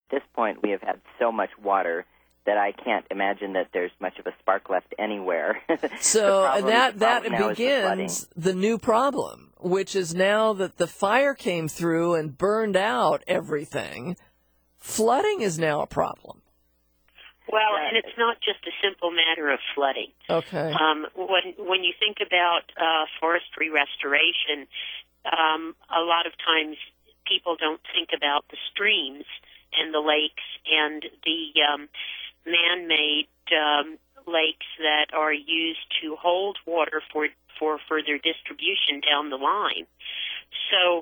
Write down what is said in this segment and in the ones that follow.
this point we have had so much water that I can't imagine that there's much of a spark left anywhere. So that begins the new problem, which is now that the fire came through and burned out everything, flooding is now a problem. Well, and it's not just a simple matter of flooding. Okay. When you think about forestry restoration, a lot of times people don't think about the streams and the lakes and the man-made lakes that are used to hold water for further distribution down the line. So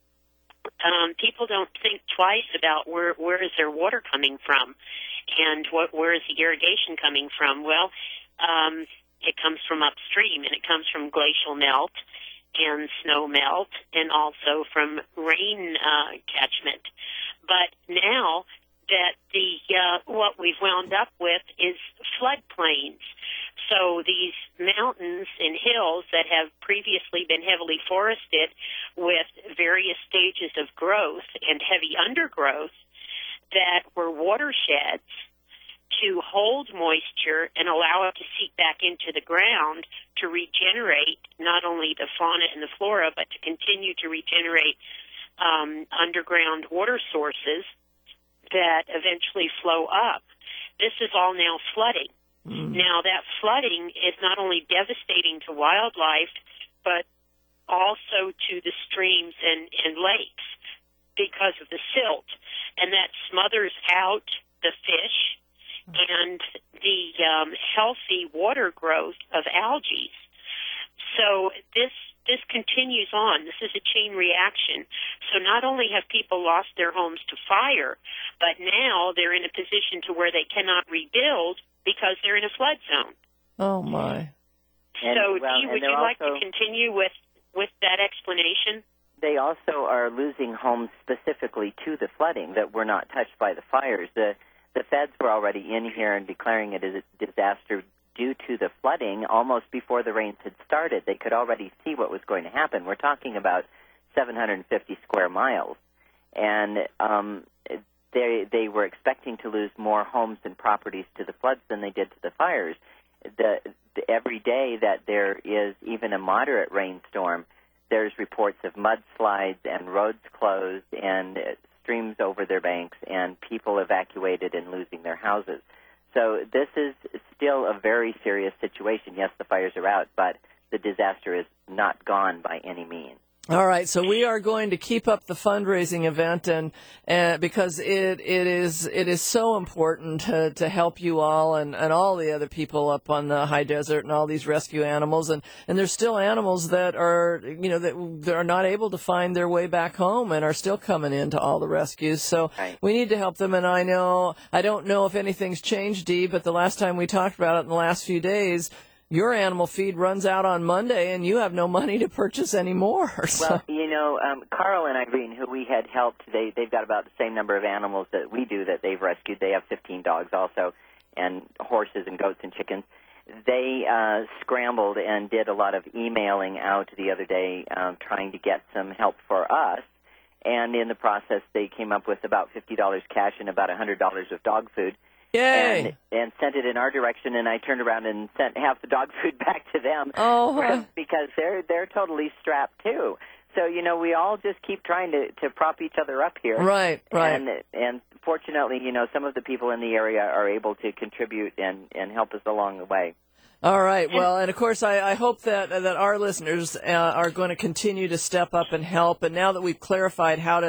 people don't think twice about where is their water coming from and where is the irrigation coming from. Well, it comes from upstream, and it comes from glacial melt and snow melt, and also from rain catchment. But now that what we've wound up with is floodplains. So these mountains and hills that have previously been heavily forested with various stages of growth and heavy undergrowth that were watersheds to hold moisture and allow it to seep back into the ground to regenerate not only the fauna and the flora, but to continue to regenerate underground water sources that eventually flow up. This is all now flooding. Now, that flooding is not only devastating to wildlife, but also to the streams and lakes because of the silt. And that smothers out the fish and the healthy water growth of algae. So this continues on. This is a chain reaction. So not only have people lost their homes to fire, but now they're in a position to where they cannot rebuild because they're in a flood zone. Oh, my. So, Dee, would you like to continue with that explanation? They also are losing homes specifically to the flooding that were not touched by the fires. The feds were already in here and declaring it as a disaster due to the flooding almost before the rains had started. They could already see what was going to happen. We're talking about 750 square miles. And they were expecting to lose more homes and properties to the floods than they did to the fires. Every day that there is even a moderate rainstorm, there's reports of mudslides and roads closed and streams over their banks and people evacuated and losing their houses. So this is still a very serious situation. Yes, the fires are out, but the disaster is not gone by any means. All right, so we are going to keep up the fundraising event, and because it is so important to help you all and all the other people up on the high desert and all these rescue animals, and there's still animals that are that are not able to find their way back home and are still coming into all the rescues. So we need to help them. And I don't know if anything's changed, Dee, but the last time we talked about it in the last few days, your animal feed runs out on Monday, and you have no money to purchase any more. So. Well, Carl and Irene, who we had helped, they've got about the same number of animals that we do that they've rescued. They have 15 dogs also, and horses and goats and chickens. They scrambled and did a lot of emailing out the other day trying to get some help for us. And in the process, they came up with about $50 cash and about $100 of dog food. Yay! And sent it in our direction, and I turned around and sent half the dog food back to them because they're totally strapped too. So we all just keep trying to prop each other up here. Right. And fortunately, some of the people in the area are able to contribute and help us along the way. All right. Well, and of course, I hope that our listeners are going to continue to step up and help. And now that we've clarified how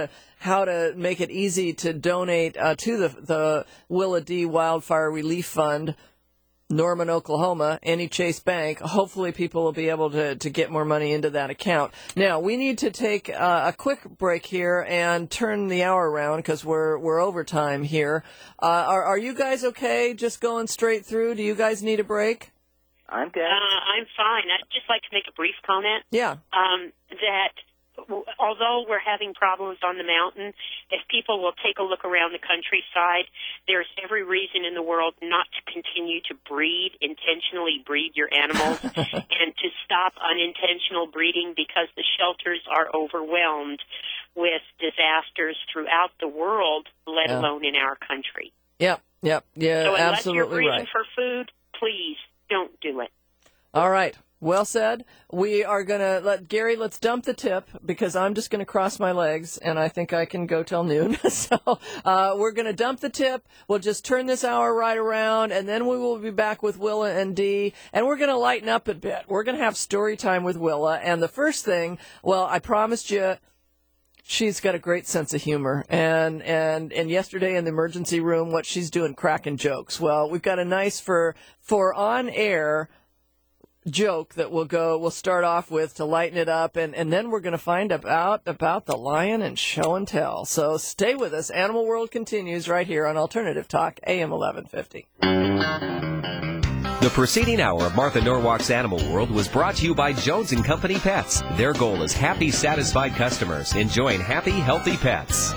to make it easy to donate to the Willa D. Wildfire Relief Fund, Norman, Oklahoma, any Chase Bank, hopefully people will be able to get more money into that account. Now, we need to take a quick break here and turn the hour around because we're overtime here. Are you guys okay just going straight through? Do you guys need a break? I'm good. I'm fine. I'd just like to make a brief comment. Yeah. That although we're having problems on the mountain, if people will take a look around the countryside, there's every reason in the world not to continue to intentionally breed your animals, and to stop unintentional breeding, because the shelters are overwhelmed with disasters throughout the world, let alone in our country. Yeah, so unless you're absolutely breeding right. for food, please don't do it. All right. Well said. We are going to let's dump the tip, because I'm just going to cross my legs and I think I can go till noon. So we're going to dump the tip. We'll just turn this hour right around, and then we will be back with Willa and Dee, and we're going to lighten up a bit. We're going to have story time with Willa. And the first thing, well, I promised you, she's got a great sense of humor, and yesterday in the emergency room, what she's doing, cracking jokes. Well, we've got a nice for on air joke that we'll start off with to lighten it up, and then we're going to find about the lion and show and tell. So stay with us. Animal World continues right here on Alternative Talk, AM 1150. The preceding hour of Martha Norwalk's Animal World was brought to you by Jones & Company Pets. Their goal is happy, satisfied customers enjoying happy, healthy pets.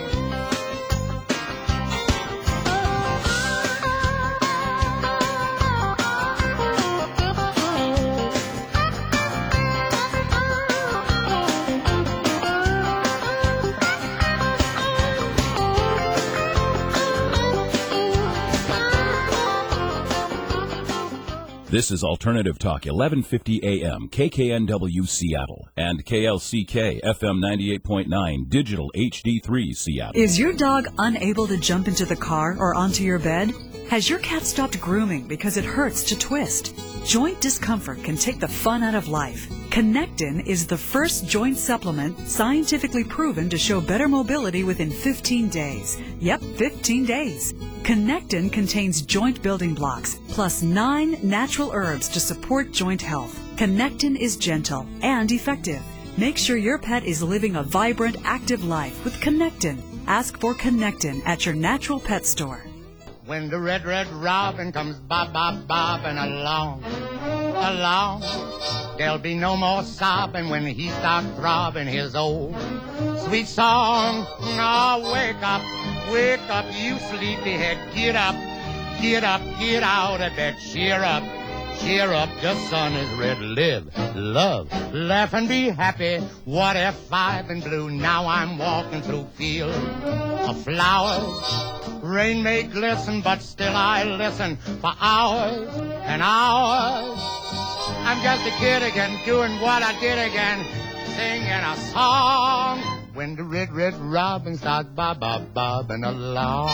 This is Alternative Talk, 1150 AM, KKNW Seattle, and KLCK FM 98.9, Digital HD3 Seattle. Is your dog unable to jump into the car or onto your bed? Has your cat stopped grooming because it hurts to twist? Joint discomfort can take the fun out of life. Connectin is the first joint supplement scientifically proven to show better mobility within 15 days. Yep, 15 days. Connectin contains joint building blocks, plus 9 natural herbs to support joint health. Connectin is gentle and effective. Make sure your pet is living a vibrant, active life with Connectin. Ask for Connectin at your natural pet store. When the red, red robin comes bobbing along, there'll be no more sobbing when he starts throbbing his old sweet song. Oh, wake up, you sleepyhead, get up, get out of bed, cheer up, the sun is red, live, love, laugh and be happy. What if I've been blue? Now I'm walking through fields of flowers. Rain may glisten, but still I listen for hours and hours. I'm just a kid again, doing what I did again, singing a song. When the red, red robin starts bobbing along.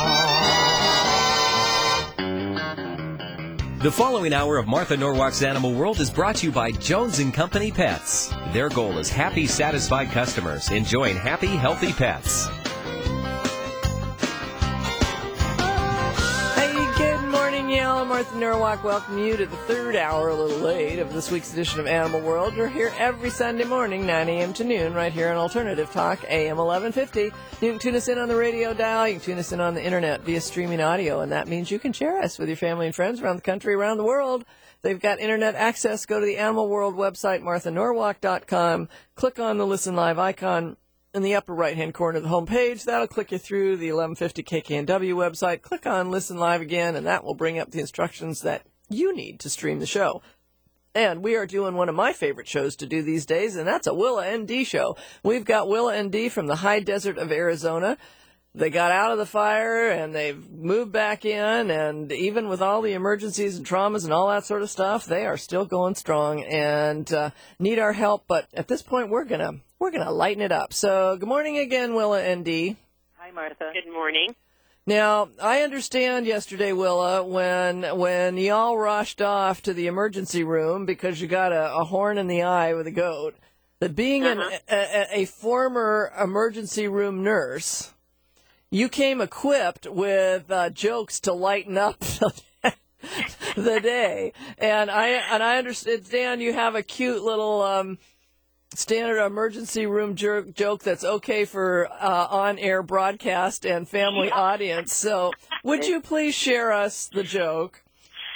The following hour of Martha Norwalk's Animal World is brought to you by Jones & Company Pets. Their goal is happy, satisfied customers enjoying happy, healthy pets. Danielle and Martha Norwalk welcome you to the third hour, a little late, of this week's edition of Animal World. We're here every Sunday morning, 9 a.m. to noon, right here on Alternative Talk, AM 1150. You can tune us in on the radio dial. You can tune us in on the internet via streaming audio, and that means you can share us with your family and friends around the country, around the world. They've got internet access. Go to the Animal World website, marthanorwalk.com. Click on the Listen Live icon in the upper right-hand corner of the home page. That'll click you through the 1150 KKNW website. Click on Listen Live again, and that will bring up the instructions that you need to stream the show. And we are doing one of my favorite shows to do these days, and that's a Willa ND show. We've got Willa ND from the high desert of Arizona. They got out of the fire, and they've moved back in, and even with all the emergencies and traumas and all that sort of stuff, they are still going strong and need our help. But at this point, we're gonna lighten it up. So good morning again, Willa ND. Hi, Martha. Good morning. Now, I understand yesterday, Willa, when y'all rushed off to the emergency room because you got a horn in the eye with a goat, that being a former emergency room nurse, you came equipped with jokes to lighten up the day. And I understand, Dan, you have a cute little standard emergency room joke that's okay for on-air broadcast and family audience. So would you please share us the joke?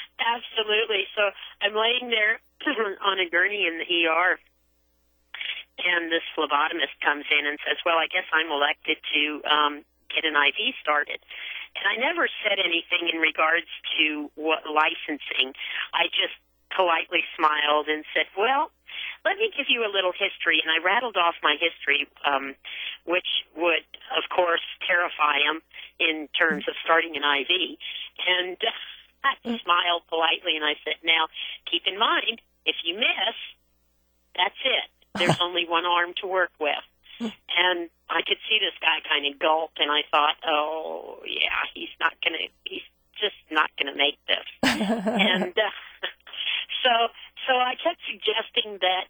Absolutely. So I'm laying there on a gurney in the ER, And this phlebotomist comes in and says, well, I guess I'm elected to get an IV started. And I never said anything in regards to what licensing. I just politely smiled and said, well, let me give you a little history. And I rattled off my history, which would, of course, terrify him in terms of starting an IV. And I smiled politely and I said, now, keep in mind, if you miss, that's it. There's only one arm to work with. And I could see this guy kind of gulp, and I thought, oh, yeah, he's just not going to make this. And so I kept suggesting that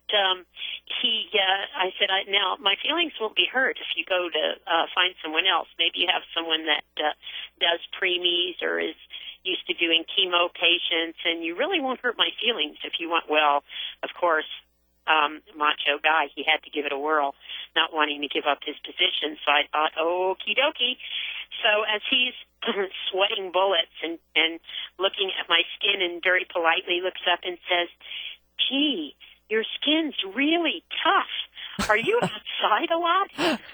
I said, now, my feelings won't be hurt if you go to find someone else. Maybe you have someone that does preemies or is used to doing chemo patients, and you really won't hurt my feelings if you want. Well, of course, macho guy, he had to give it a whirl, not wanting to give up his position. So I thought, okie dokie. So as he's sweating bullets and looking at my skin and very politely looks up and says, gee, your skin's really tough. Are you outside a lot?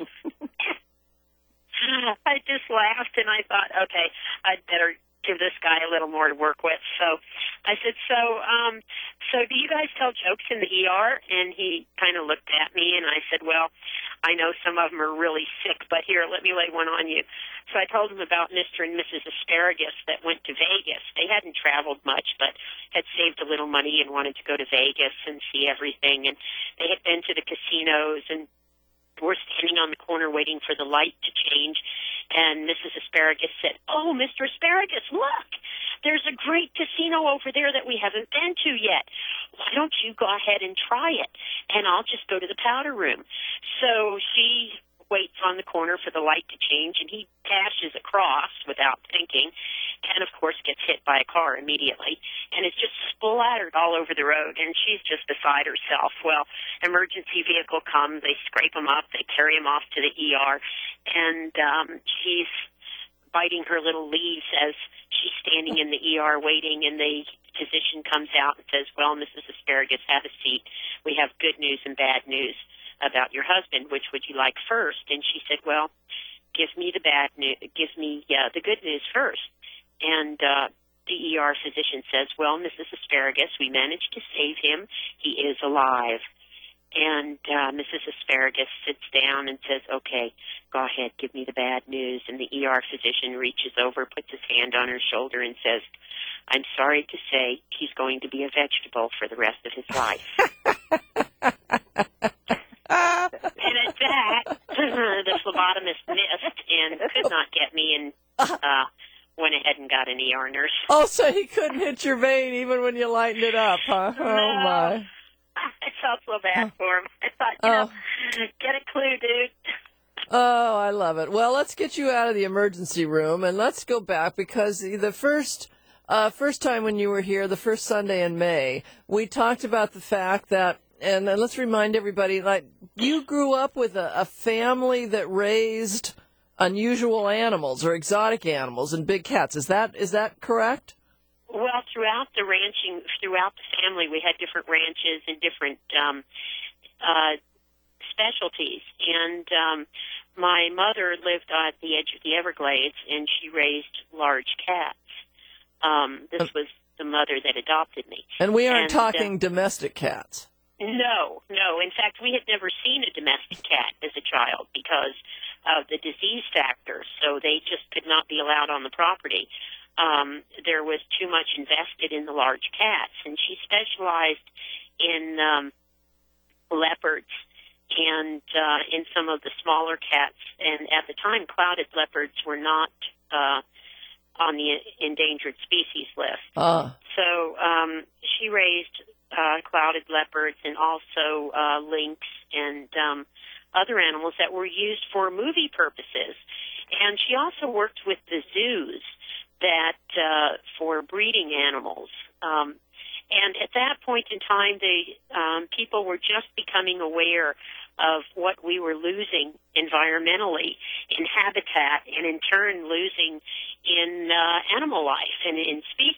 I just laughed and I thought, okay, I'd better give this guy a little more to work with. So I said, so do you guys tell jokes in the ER? And he kind of looked at me and I said, well, I know some of them are really sick, but here, let me lay one on you. So I told him about Mr. and Mrs. Asparagus that went to Vegas. They hadn't traveled much, but had saved a little money and wanted to go to Vegas and see everything. And they had been to the casinos and were standing on the corner waiting for the light to change. And Mrs. Asparagus said, oh, Mr. Asparagus, look, there's a great casino over there that we haven't been to yet. Why don't you go ahead and try it? And I'll just go to the powder room. So she waits on the corner for the light to change, and he dashes across without thinking, and, of course, gets hit by a car immediately, and is just splattered all over the road, and she's just beside herself. Well, emergency vehicle comes, they scrape him up, they carry him off to the ER, and she's biting her little leaves as she's standing in the ER waiting, and the physician comes out and says, well, Mrs. Asparagus, have a seat. We have good news and bad news about your husband. Which would you like first? And she said, well, give me the bad news, give me the good news first. And the ER physician says, well, Mrs. Asparagus, we managed to save him. He is alive. And Mrs. Asparagus sits down and says, okay, go ahead, give me the bad news. And the ER physician reaches over, puts his hand on her shoulder and says, I'm sorry to say he's going to be a vegetable for the rest of his life. And at that, the phlebotomist missed and could not get me and went ahead and got an ER nurse. Oh, so he couldn't hit your vein even when you lightened it up, huh? No. Oh, my. I felt so bad for him. I thought, get a clue, dude. Oh, I love it. Well, let's get you out of the emergency room, and let's go back, because the first time when you were here, the first Sunday in May, we talked about the fact that, and let's remind everybody, like, you grew up with a family that raised unusual animals or exotic animals and big cats. Is that correct? Well, throughout the ranching, throughout the family, we had different ranches and different specialties. And my mother lived at the edge of the Everglades, and she raised large cats. This was the mother that adopted me. And we aren't talking domestic cats. No. In fact, we had never seen a domestic cat as a child because of the disease factor, so they just could not be allowed on the property. There was too much invested in the large cats, and she specialized in leopards and in some of the smaller cats. And at the time, clouded leopards were not on the endangered species list. So she raised clouded leopards and also lynx and other animals that were used for movie purposes. And she also worked with the zoos that for breeding animals. And at that point in time, people were just becoming aware of what we were losing environmentally in habitat and in turn losing in animal life and in species.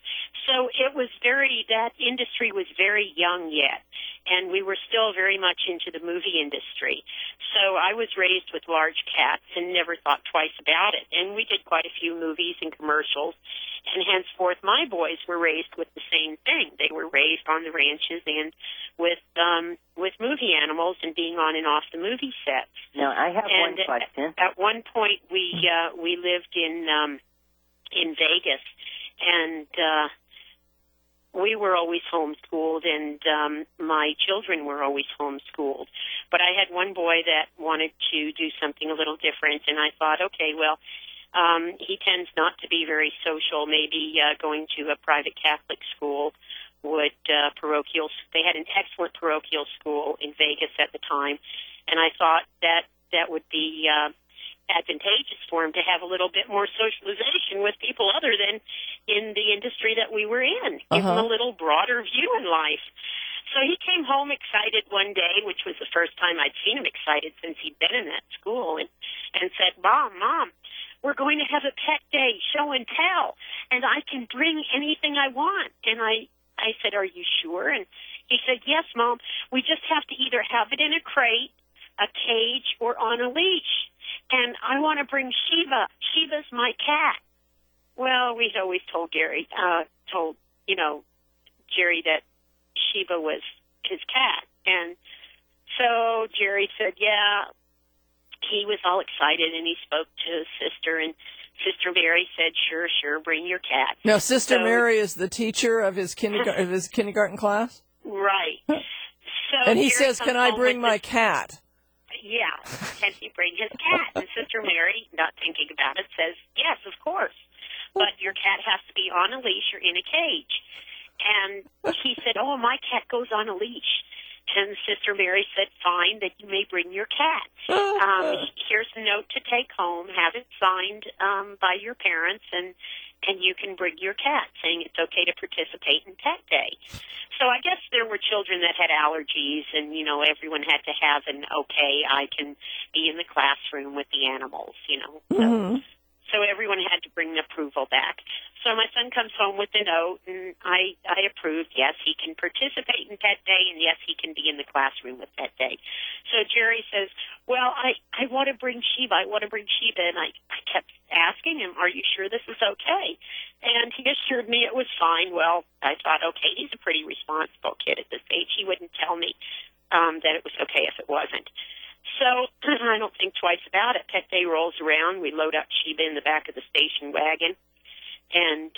So it was that industry was very young yet, and we were still very much into the movie industry. So I was raised with large cats and never thought twice about it. And we did quite a few movies and commercials, and henceforth my boys were raised with the same thing. They were raised on the ranches and with movie animals and being on and off the movie sets. Now, I have one question. At one point, we lived in Vegas, and we were always homeschooled, and my children were always homeschooled. But I had one boy that wanted to do something a little different, and I thought, okay, well, he tends not to be very social. Maybe going to a private Catholic school would they had an excellent parochial school in Vegas at the time, and I thought that would be advantageous for him to have a little bit more socialization with people other than in the industry that we were in. Give him a little broader view in life. So he came home excited one day, which was the first time I'd seen him excited since he'd been in that school, and said, Mom, we're going to have a pet day, show and tell, and I can bring anything I want. And I said, are you sure? And he said, yes, Mom, we just have to either have it in a crate, a cage, or on a leash. And I want to bring Sheba. Sheba's my cat. Well, we'd always told Jerry that Sheba was his cat. And so Jerry said, yeah, he was all excited, and he spoke to his sister, and Sister Mary said, sure, bring your cat. Now, Sister Mary is the teacher of his kindergarten class? Right. So and he Jerry says, can I bring my cat? Yeah, can he bring his cat? And Sister Mary, not thinking about it, says, yes, of course. But your cat has to be on a leash or in a cage. And he said, oh, my cat goes on a leash. And Sister Mary said, fine, that you may bring your cat. Here's a note to take home. Have it signed by your parents, and you can bring your cat, saying it's okay to participate in Pet Day. So I guess there were children that had allergies, and, everyone had to have an, okay, I can be in the classroom with the animals, So everyone had to bring approval back. So my son comes home with a note, and I approved. Yes, he can participate in Pet Day, and yes, he can be in the classroom with Pet Day. So Jerry says, well, I want to bring Sheba. I want to bring Sheba. And I kept asking him, are you sure this is okay? And he assured me it was fine. Well, I thought, okay, he's a pretty responsible kid at this age. He wouldn't tell me that it was okay if it wasn't. So I don't think twice about it. Pet Day rolls around. We load up Sheba in the back of the station wagon, and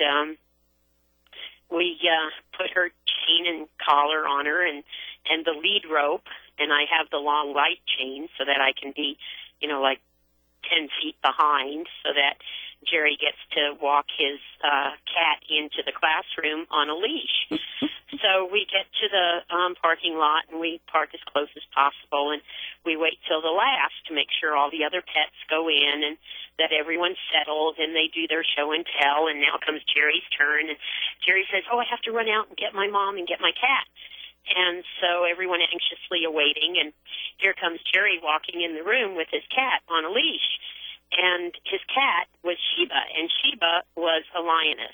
we put her chain and collar on her and the lead rope, and I have the long light chain so that I can be, like 10 feet behind, so that Jerry gets to walk his cat into the classroom on a leash. So we get to the parking lot, and we park as close as possible, and we wait till the last to make sure all the other pets go in and that everyone's settled, and they do their show and tell, and now comes Jerry's turn, and Jerry says, oh, I have to run out and get my mom and get my cat. And so everyone anxiously awaiting, and here comes Jerry walking in the room with his cat on a leash. And his cat was Sheba, and Sheba was a lioness.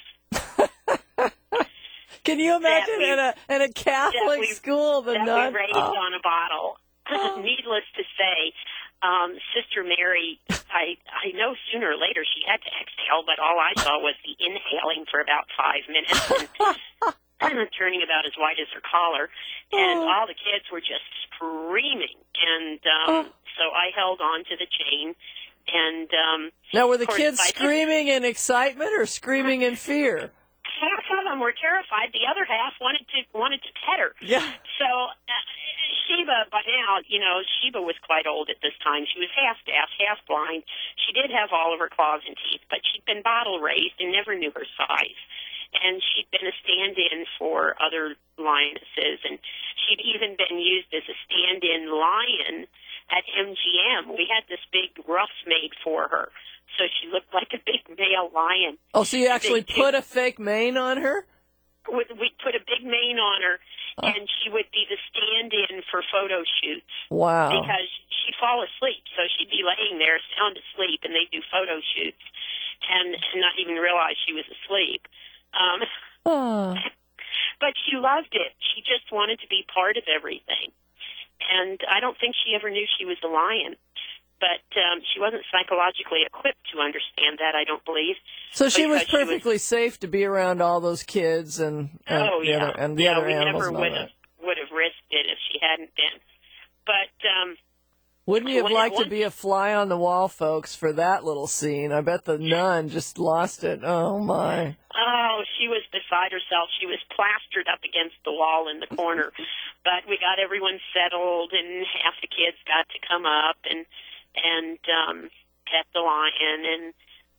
Can you imagine in a Catholic school the nun? We raised on a bottle. Needless to say, Sister Mary, I know sooner or later she had to exhale, but all I saw was the inhaling for about 5 minutes and turning about as white as her collar. And all the kids were just screaming. And so I held on to the chain. And now, were the kids screaming in excitement or screaming in fear? Half of them were terrified. The other half wanted to pet her. Yeah. So Sheba, by now, Sheba was quite old at this time. She was half deaf, half blind. She did have all of her claws and teeth, but she'd been bottle raised and never knew her size. And she'd been a stand-in for other lionesses, and she'd even been used as a stand-in lion at MGM. We had this big ruff made for her, so she looked like a big male lion. Oh, so you actually put a fake mane on her? We put a big mane on her, and she would be the stand-in for photo shoots. Wow. Because she'd fall asleep, so she'd be laying there sound asleep, and they'd do photo shoots and not even realize she was asleep. Oh. But she loved it. She just wanted to be part of everything. And I don't think she ever knew she was a lion. But she wasn't psychologically equipped to understand that, I don't believe. So she was perfectly safe to be around all those kids and the other animals. We never would have risked it if she hadn't been. But wouldn't you have liked to be a fly on the wall, folks, for that little scene? I bet the nun just lost it. Oh, my. Oh, she was beside herself. She was plastered up against the wall in the corner. But we got everyone settled, and half the kids got to come up and pet the lion. And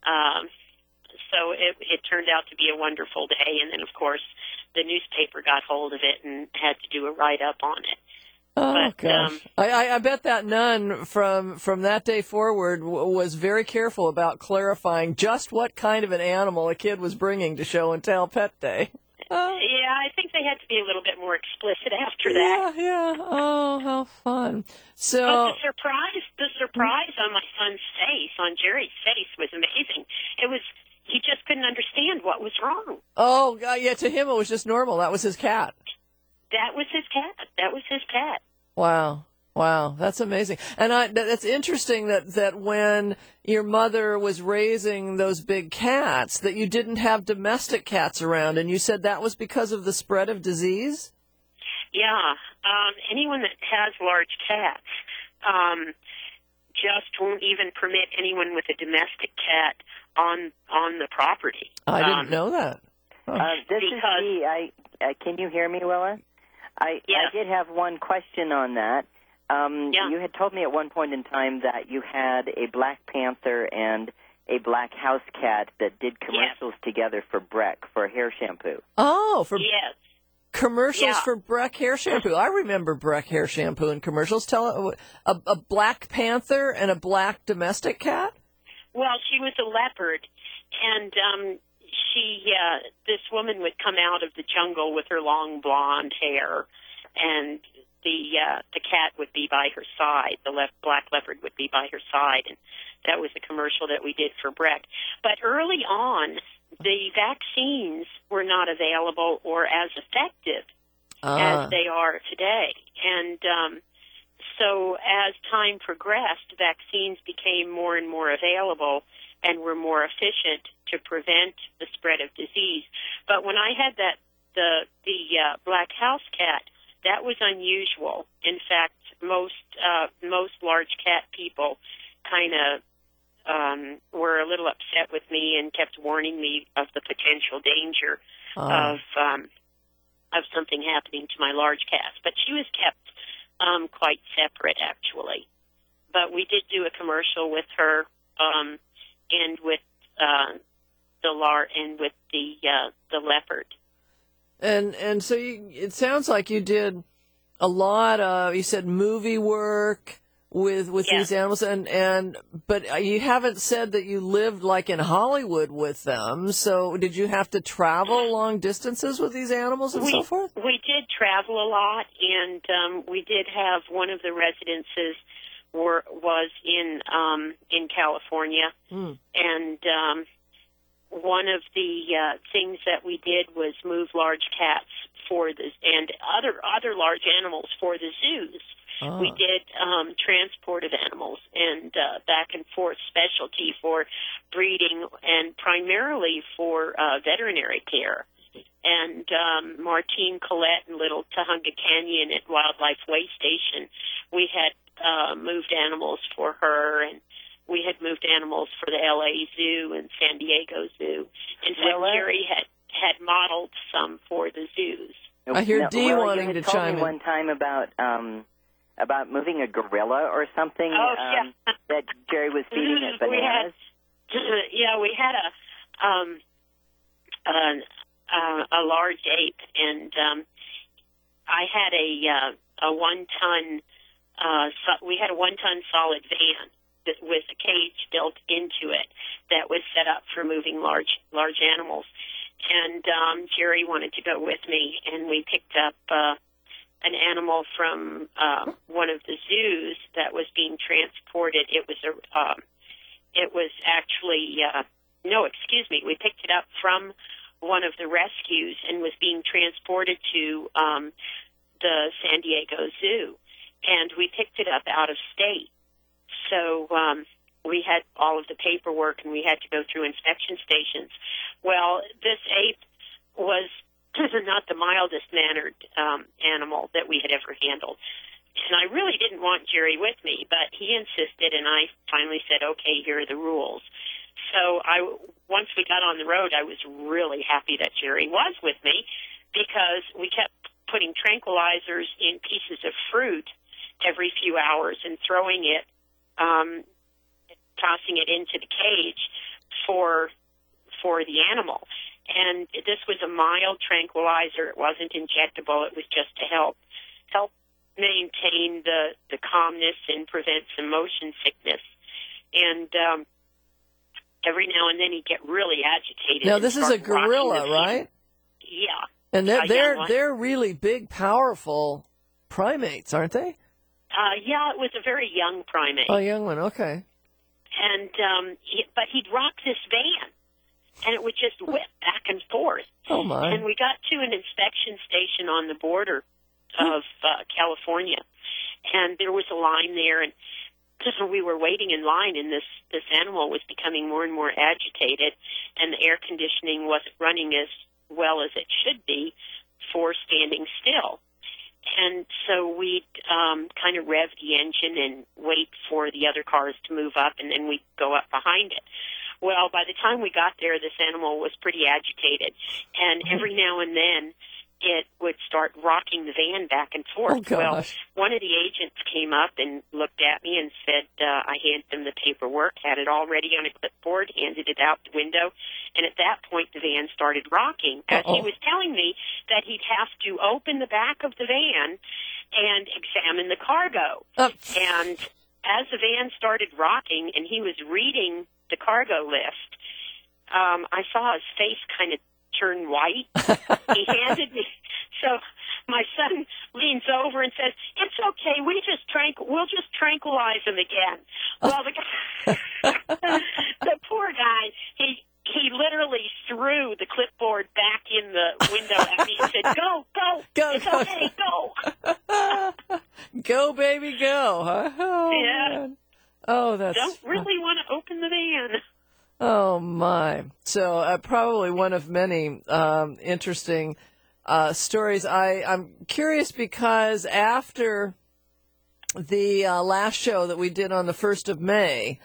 so it turned out to be a wonderful day. And then, of course, the newspaper got hold of it and had to do a write-up on it. Oh, gosh. I bet that nun from that day forward was very careful about clarifying just what kind of an animal a kid was bringing to Show and Tell Pet Day. Yeah, I think they had to be a little bit more explicit after that. Yeah. Oh, how fun. So, but the surprise on my son's face, on Jerry's face, was amazing. He just couldn't understand what was wrong. Oh, yeah, to him it was just normal. That was his cat. That was his cat. Wow, that's amazing. And that's interesting that when your mother was raising those big cats, that you didn't have domestic cats around, and you said that was because of the spread of disease? Yeah. Anyone that has large cats just won't even permit anyone with a domestic cat on the property. I didn't know that. This is Dee. Can you hear me, Willa? I did have one question on that. You had told me at one point in time that you had a black panther and a black house cat that did commercials together for Breck for hair shampoo. Oh, yes. Commercials for Breck hair shampoo. I remember Breck hair shampoo and commercials. Tell a black panther and a black domestic cat? Well, she was a leopard, and this woman would come out of the jungle with her long blonde hair, and the cat would be by her side. The black leopard would be by her side, and that was a commercial that we did for Breck. But early on, the vaccines were not available or as effective as they are today. And so as time progressed, vaccines became more and more available and were more efficient to prevent the spread of disease. But when I had the black house cat, that was unusual. In fact, most large cat people kind of were a little upset with me and kept warning me of the potential danger of something happening to my large cats. But she was kept quite separate, actually. But we did do a commercial with her and with the leopard. And so it sounds like you did a lot of, you said movie work with these animals, but you haven't said that you lived like in Hollywood with them. So did you have to travel long distances with these animals and so forth? We did travel a lot, and we did have one of the residences was in California, and one of the things that we did was move large cats and other large animals for the zoos. We did transport of animals and back and forth specialty for breeding and primarily for veterinary care. And Martine Collette in Little Tujunga Canyon at Wildlife Way Station, we had moved animals for her, and we had moved animals for the LA Zoo and San Diego Zoo. In fact, Jerry had modeled some for the zoos. I hear Dee wanting to chime in. You told me one time about moving a gorilla or something that Jerry was feeding at bananas. We had a large ape, and I had a 1-ton. We had a 1-ton solid van with a cage built into it that was set up for moving large animals. And Jerry wanted to go with me, and we picked up an animal from one of the zoos that was being transported. We picked it up from one of the rescues and was being transported to the San Diego Zoo, and we picked it up out of state. So we had all of the paperwork, and we had to go through inspection stations. Well, this ape was not the mildest mannered animal that we had ever handled. And I really didn't want Jerry with me, but he insisted, and I finally said, okay, here are the rules. So once we got on the road, I was really happy that Jerry was with me, because we kept putting tranquilizers in pieces of fruit every few hours and throwing it, tossing it into the cage for the animal. And this was a mild tranquilizer. It wasn't injectable. It was just to help maintain the calmness and prevent some motion sickness. And every now and then he'd get really agitated. Now this is a gorilla, right? Yeah. And they're really big, powerful primates, aren't they? Yeah, it was a very young primate. Oh, young one, okay. And but he'd rock this van, and it would just whip back and forth. Oh my! And we got to an inspection station on the border of California, and there was a line there, and we were waiting in line, and this animal was becoming more and more agitated, and the air conditioning wasn't running as well as it should be for standing still. And so we'd kind of rev the engine and wait for the other cars to move up, and then we'd go up behind it. Well, by the time we got there, this animal was pretty agitated, and every now and then it would start rocking the van back and forth. Oh, well, one of the agents came up and looked at me and said, I handed him the paperwork, had it all ready on a clipboard, handed it out the window, and at that point the van started rocking, as he was telling me that he'd have to open the back of the van and examine the cargo. And as the van started rocking and he was reading the cargo list, I saw his face kind of turn white. He handed me. So my son leans over and says, "It's okay. We'll just tranquilize him again." Well, the poor guy, he literally threw the clipboard back in the window at me and said, "Go, it's okay, go." Go, baby, go. Huh? Oh, yeah. Man. Oh, that's. Don't really want to open the van. Oh, my. So probably one of many interesting stories. I'm curious because after the last show that we did on the 1st of May,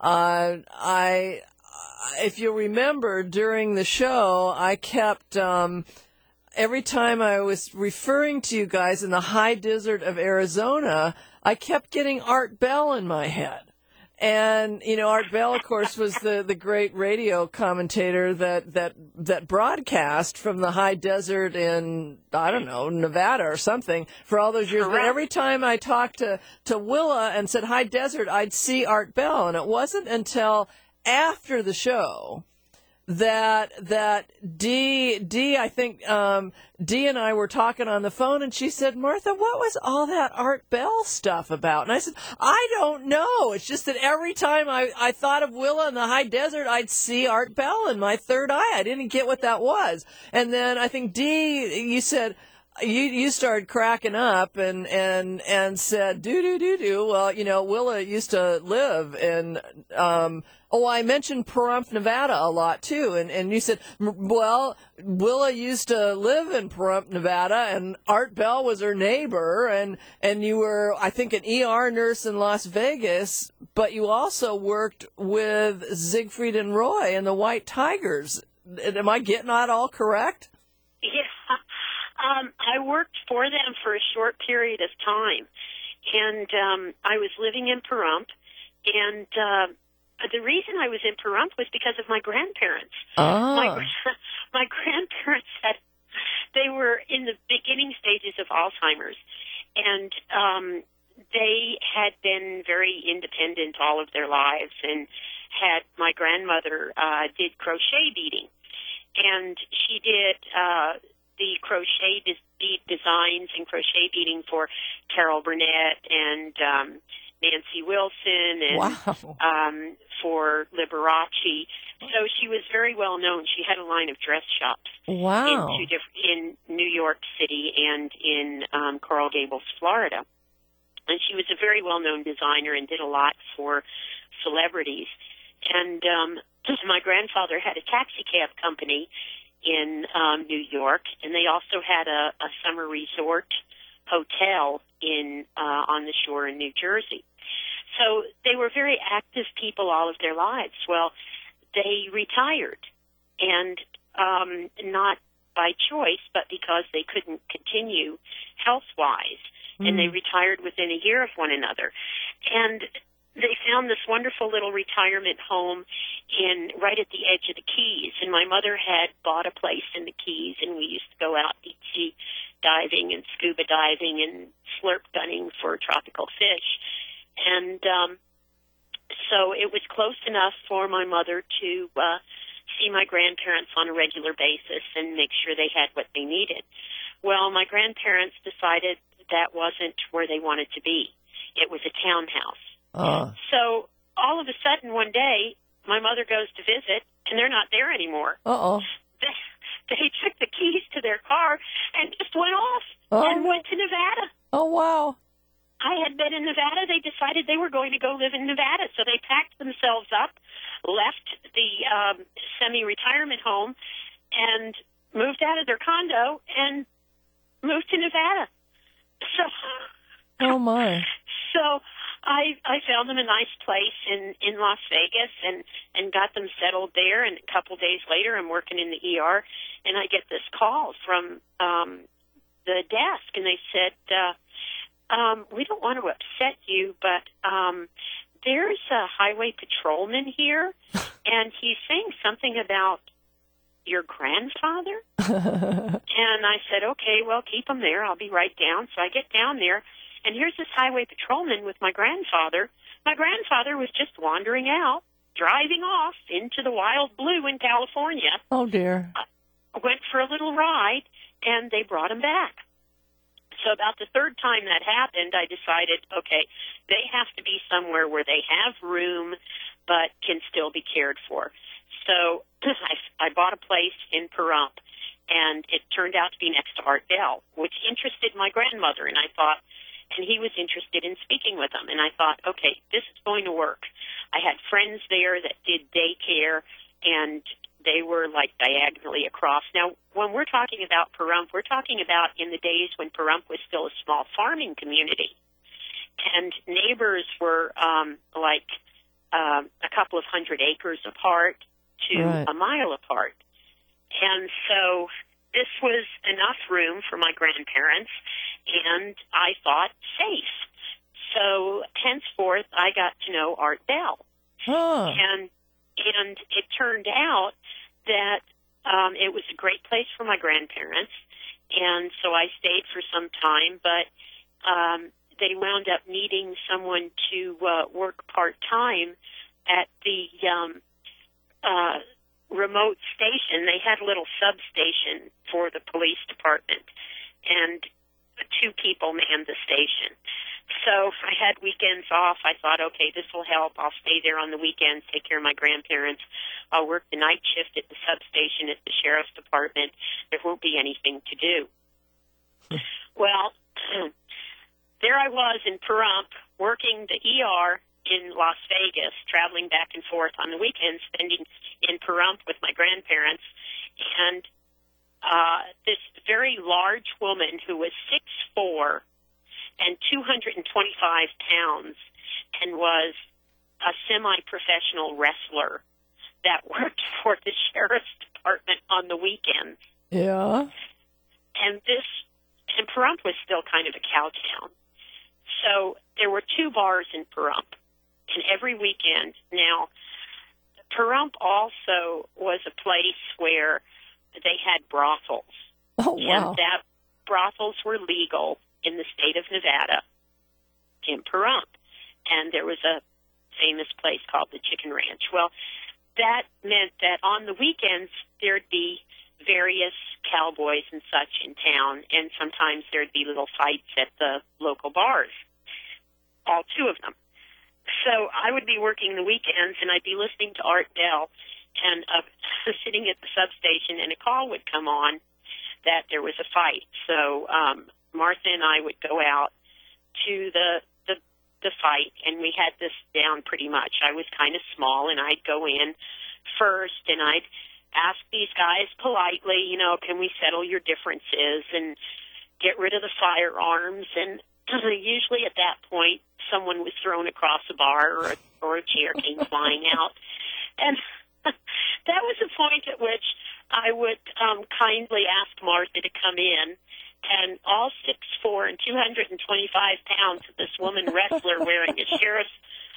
if you remember, during the show, I kept, every time I was referring to you guys in the high desert of Arizona, I kept getting Art Bell in my head. And, Art Bell, of course, was the great radio commentator that broadcast from the high desert in, I don't know, Nevada or something for all those years. But every time I talked to Willa and said high desert, I'd see Art Bell. And it wasn't until after the show that Dee, I think, Dee and I were talking on the phone, and she said, "Martha, what was all that Art Bell stuff about?" And I said, "I don't know. It's just that every time I thought of Willa in the high desert, I'd see Art Bell in my third eye. I didn't get what that was." And then I think, Dee, you said, you started cracking up and said, do. Well, Willa used to live in, I mentioned Pahrump, Nevada a lot too. And you said, well, Willa used to live in Pahrump, Nevada, and Art Bell was her neighbor. And you were, I think, an ER nurse in Las Vegas, but you also worked with Siegfried and Roy and the White Tigers. Am I getting that all correct? Yeah. I worked for them for a short period of time, and I was living in Pahrump, and the reason I was in Pahrump was because of my grandparents. Oh. My grandparents they were in the beginning stages of Alzheimer's, and they had been very independent all of their lives, and my grandmother did crochet beading, and she did the crochet bead designs and crochet beading for Carol Burnett and Nancy Wilson and Wow. for Liberace. So she was very well known. She had a line of dress shops Wow. in New York City and in Coral Gables, Florida. And she was a very well-known designer and did a lot for celebrities. And my grandfather had a taxi cab company in New York, and they also had a summer resort hotel on the shore in New Jersey. So they were very active people all of their lives. Well, they retired, and not by choice, but because they couldn't continue health-wise. And they retired within a year of one another. And they found this wonderful little retirement home right at the edge of the Keys. And my mother had bought a place in the Keys, and we used to go out deep sea diving and scuba diving and slurp gunning for tropical fish. And so it was close enough for my mother to see my grandparents on a regular basis and make sure they had what they needed. Well, my grandparents decided that wasn't where they wanted to be. It was a townhouse. So all of a sudden one day, my mother goes to visit, and they're not there anymore. Uh-oh. They took the keys to their car and just went off and went to Nevada. Oh, wow. I had been in Nevada. They decided they were going to go live in Nevada. So they packed themselves up, left the semi-retirement home, and moved out of their condo and moved to Nevada. So, oh my! So I found them a nice place in Las Vegas and got them settled there. And a couple days later, I'm working in the ER, and I get this call from the desk, and they said, "We don't want to upset you, but there's a highway patrolman here, and he's saying something about your grandfather?" And I said, okay, well, keep him there. I'll be right down. So I get down there, and here's this highway patrolman with my grandfather. My grandfather was just wandering out, driving off into the wild blue in California. Oh, dear. Went for a little ride, and they brought him back. So about the third time that happened, I decided, okay, they have to be somewhere where they have room but can still be cared for. So I bought a place in Pahrump, and it turned out to be next to Art Bell, which interested my grandmother, and I thought, and he was interested in speaking with them, and I thought, okay, this is going to work. I had friends there that did daycare, and they were like diagonally across. Now, when we're talking about Pahrump, we're talking about in the days when Pahrump was still a small farming community, and neighbors were like a couple of 100 acres apart to a mile apart. And so this was enough room for my grandparents, and I thought safe. So henceforth, I got to know Art Bell. And it turned out that it was a great place for my grandparents, and so I stayed for some time, but they wound up needing someone to work part-time at the remote station. They had a little substation for the police department, and 2 people manned the station. So I had weekends off. I thought, okay, this will help. I'll stay there on the weekends, take care of my grandparents. I'll work the night shift at the substation at the sheriff's department. There won't be anything to do. Well, there I was in Pahrump, working the ER in Las Vegas, traveling back and forth on the weekends, spending in Pahrump with my grandparents, and this very large woman who was 6'4" and 225 pounds and was a semi-professional wrestler that worked for the sheriff's department on the weekends. Yeah. And Pahrump was still kind of a cow town. So there were 2 bars in Pahrump. And every weekend, now, Pahrump also was a place where they had brothels. Oh, wow. And that brothels were legal in the state of Nevada in Pahrump. And there was a famous place called the Chicken Ranch. Well, that meant that on the weekends, there'd be various cowboys and such in town, and sometimes there'd be little fights at the local bars, all 2 of them. So I would be working the weekends, and I'd be listening to Art Bell, and sitting at the substation, and a call would come on that there was a fight. So Martha and I would go out to the fight, and we had this down pretty much. I was kind of small, and I'd go in first, and I'd ask these guys politely, can we settle your differences and get rid of the firearms? And usually at that point, someone was thrown across a bar or a chair came flying out. And that was the point at which I would kindly ask Martha to come in, and all 6'4" and 225 pounds of this woman wrestler wearing a sheriff's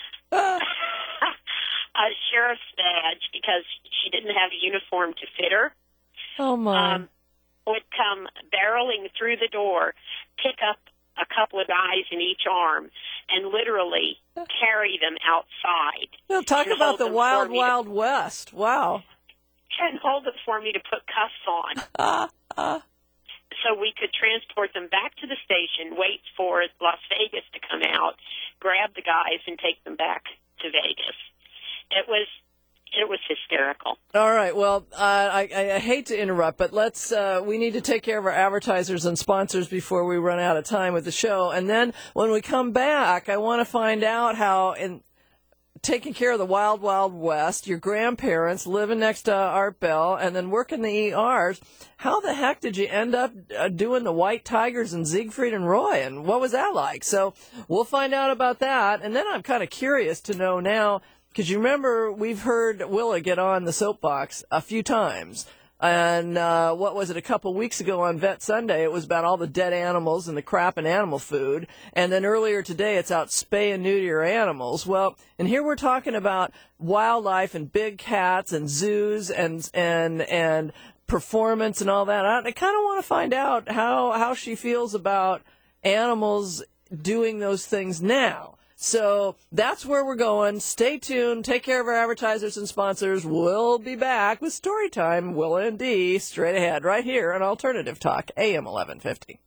badge because she didn't have a uniform to fit her. Oh, my. Would come barreling through the door, pick up a couple of guys in each arm, and literally carry them outside. Well, talk about the wild, wild west. Wow. And hold them for me to put cuffs on. So we could transport them back to the station, wait for Las Vegas to come out, grab the guys, and take them back to Vegas. It was hysterical. All right. Well, I hate to interrupt, but we need to take care of our advertisers and sponsors before we run out of time with the show. And then when we come back, I want to find out how, in taking care of the wild, wild west, your grandparents living next to Art Bell and then working the ERs, how the heck did you end up doing the White Tigers and Siegfried and Roy? And what was that like? So we'll find out about that. And then I'm kind of curious to know now, because you remember we've heard Willa get on the soapbox a few times. And what was it, a couple weeks ago on Vet Sunday, it was about all the dead animals and the crap in animal food. And then earlier today, it's out spay and neuter your animals. Well, and here we're talking about wildlife and big cats and zoos and performance and all that. I kind of want to find out how she feels about animals doing those things now. So that's where we're going. Stay tuned. Take care of our advertisers and sponsors. We'll be back with Storytime, Willa and Dee, straight ahead right here on Alternative Talk, AM 1150.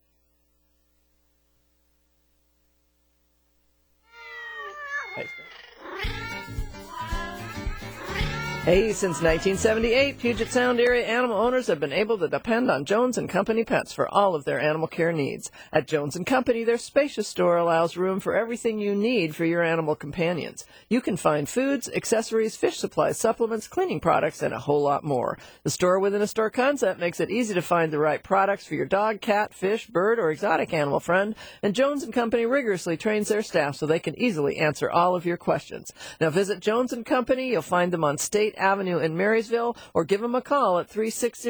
Hey, since 1978, Puget Sound area animal owners have been able to depend on Jones & Company Pets for all of their animal care needs. At Jones & Company, their spacious store allows room for everything you need for your animal companions. You can find foods, accessories, fish supplies, supplements, cleaning products, and a whole lot more. The store-within-a-store concept makes it easy to find the right products for your dog, cat, fish, bird, or exotic animal friend, and Jones & Company rigorously trains their staff so they can easily answer all of your questions. Now visit Jones & Company. You'll find them on State Avenue in Marysville, or give them a call at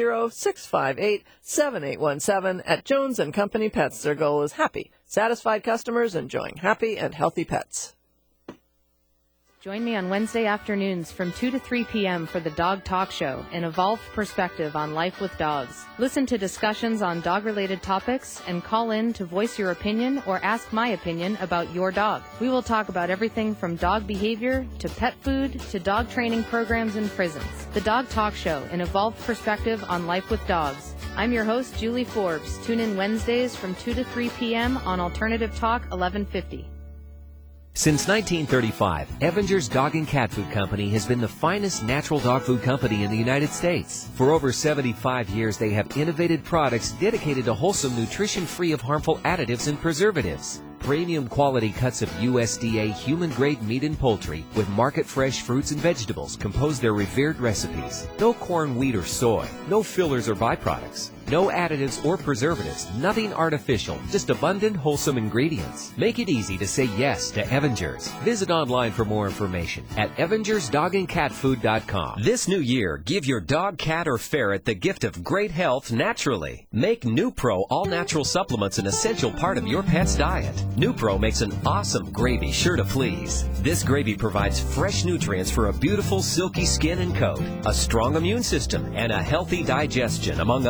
360-658-7817 at Jones & Company Pets. Their goal is happy, satisfied customers enjoying happy and healthy pets. Join me on Wednesday afternoons from 2 to 3 p.m. for the Dog Talk Show, an evolved perspective on life with dogs. Listen to discussions on dog-related topics and call in to voice your opinion or ask my opinion about your dog. We will talk about everything from dog behavior to pet food to dog training programs in prisons. The Dog Talk Show, an evolved perspective on life with dogs. I'm your host, Julie Forbes. Tune in Wednesdays from 2 to 3 p.m. on Alternative Talk 1150. Since 1935, Evinger's Dog and Cat Food Company has been the finest natural dog food company in the United States. For over 75 years, they have innovated products dedicated to wholesome nutrition free of harmful additives and preservatives. Premium quality cuts of USDA human-grade meat and poultry with market-fresh fruits and vegetables compose their revered recipes. No corn, wheat, or soy. No fillers or byproducts. No additives or preservatives. Nothing artificial. Just abundant, wholesome ingredients. Make it easy to say yes to Evinger's. Visit online for more information at EvingersDogandCatFood.com. This new year, give your dog, cat, or ferret the gift of great health naturally. Make NuPro all-natural supplements an essential part of your pet's diet. NuPro makes an awesome gravy sure to please. This gravy provides fresh nutrients for a beautiful, silky skin and coat, a strong immune system, and a healthy digestion, among other wonderful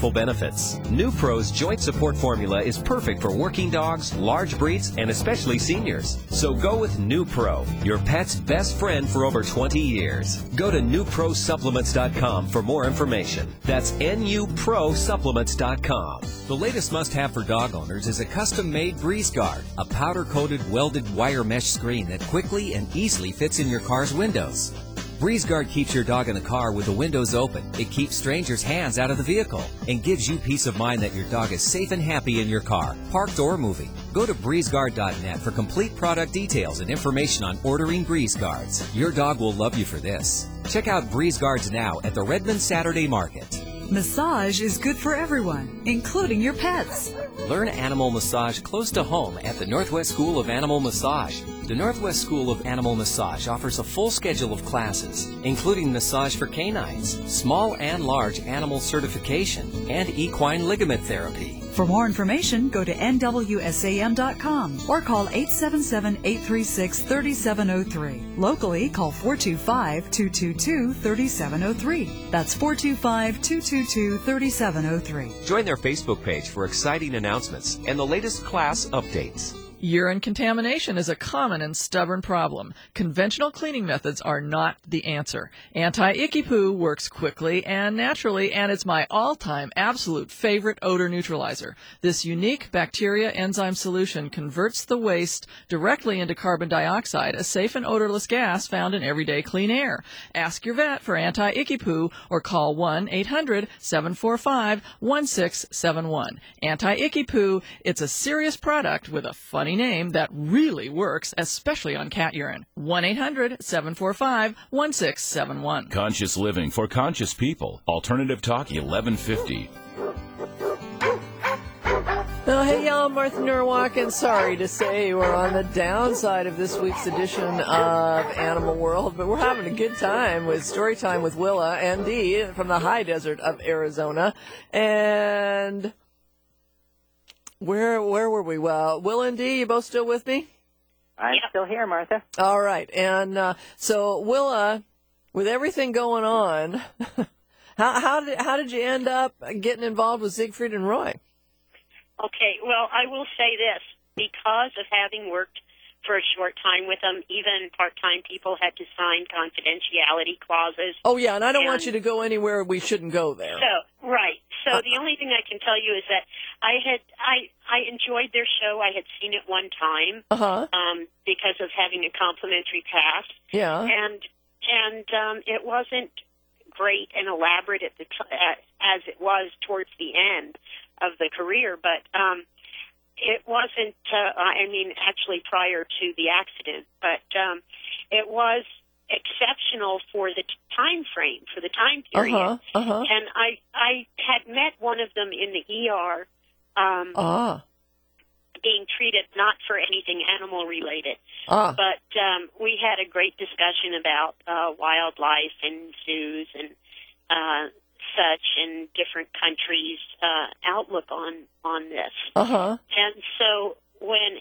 wonderful benefits. NuPro's joint support formula is perfect for working dogs, large breeds, and especially seniors. So go with NuPro, your pet's best friend for over 20 years. Go to NuProSupplements.com for more information. That's NuProSupplements.com. The latest must-have for dog owners is a custom-made Breeze Guard, a powder-coated welded wire mesh screen that quickly and easily fits in your car's windows. Breeze Guard keeps your dog in the car with the windows open. It keeps strangers' hands out of the vehicle and gives you peace of mind that your dog is safe and happy in your car, parked or moving. Go to BreezeGuard.net for complete product details and information on ordering Breeze Guards. Your dog will love you for this. Check out Breeze Guards now at the Redmond Saturday Market. Massage is good for everyone, including your pets. Learn animal massage close to home at the Northwest School of Animal Massage. The Northwest School of Animal Massage offers a full schedule of classes, including massage for canines, small and large animal certification, and equine ligament therapy. For more information, go to nwsam.com or call 877-836-3703. Locally, call 425-222-3703. That's 425-222-3703. Join their Facebook page for exciting announcements and the latest class updates. Urine contamination is a common and stubborn problem. Conventional cleaning methods are not the answer. Anti-Icky Poo works quickly and naturally, and it's my all-time absolute favorite odor neutralizer. This unique bacteria enzyme solution converts the waste directly into carbon dioxide, a safe and odorless gas found in everyday clean air. Ask your vet for Anti-Icky Poo or call 1-800-745-1671. Anti-Icky Poo, it's a serious product with a funny name that really works, especially on cat urine. 1-800-745-1671. Conscious living for conscious people. Alternative Talk 1150. Oh, hey, y'all, Martha Norwalk, and sorry to say we're on the downside of this week's edition of Animal World, but we're having a good time with Story Time with Willa and Dee from the high desert of Arizona. And where were we? Well, Will and Dee, you both still with me? I'm still here, Martha. All right. And so, Willa, with everything going on, how did you end up getting involved with Siegfried and Roy? Okay, well, I will say this. Because of having worked for a short time with them, even part-time people had to sign confidentiality clauses. Oh, yeah, and I don't want you to go anywhere we shouldn't go there. So, right. So the only thing I can tell you is that I enjoyed their show. I had seen it one time because of having a complimentary pass. Yeah. And it wasn't great and elaborate as it was towards the end of the career, but it wasn't, actually prior to the accident, but it was exceptional for the time frame, for the time period. And I had met one of them in the ER being treated not for anything animal related, but we had a great discussion about wildlife and zoos and such in different countries' outlook on this. And so when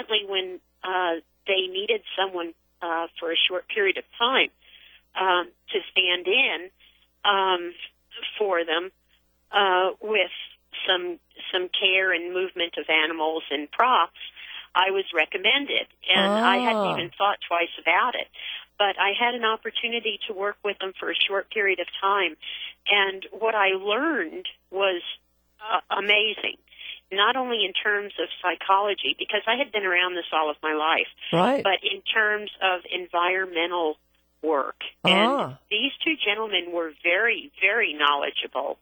they needed someone for a short period of time to stand in for them with some care and movement of animals and props, I was recommended. And I hadn't even thought twice about it. But I had an opportunity to work with them for a short period of time. And what I learned was amazing, not only in terms of psychology, because I had been around this all of my life, but in terms of environmental work. And these two gentlemen were very, very knowledgeable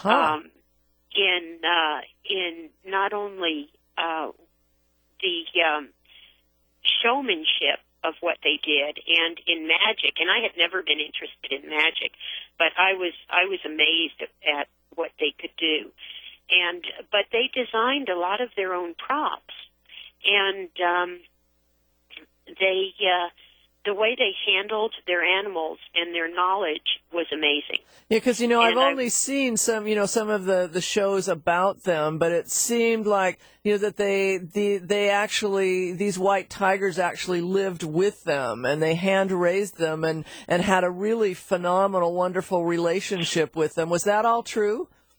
in not only the showmanship of what they did and in magic. And I had never been interested in magic, but I was amazed at what they could do. But they designed a lot of their own props, and the way they handled their animals and their knowledge was amazing. Yeah, because, I've only seen some of the shows about them, but it seemed like, that they actually, these white tigers actually lived with them, and they hand-raised them and had a really phenomenal, wonderful relationship with them. Was that all true?